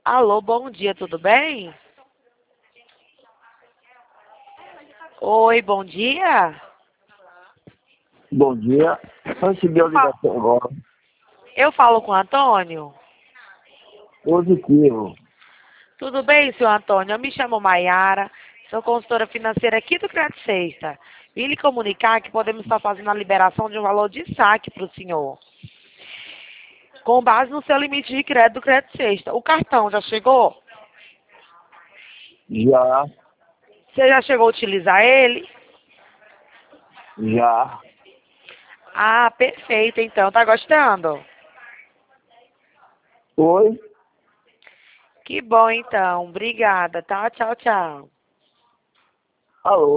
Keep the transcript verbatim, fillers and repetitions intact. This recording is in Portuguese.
Alô, bom dia, tudo bem? Oi, bom dia. Bom dia. Eu recebi a Eu falo, ligação agora. eu falo com o Antônio. Positivo. Tudo bem, senhor Antônio? Eu me chamo Maiara, sou consultora financeira aqui do Crédito Sexta. Vim lhe comunicar que podemos estar fazendo a liberação de um valor de saque para o senhor, com base no seu limite de crédito do Crédito Sexta. O cartão já chegou? Já, Você já chegou a utilizar ele? já. Ah, perfeito, então. Tá gostando? Oi? Que bom, então. Obrigada, tá? Tchau, tchau. Alô?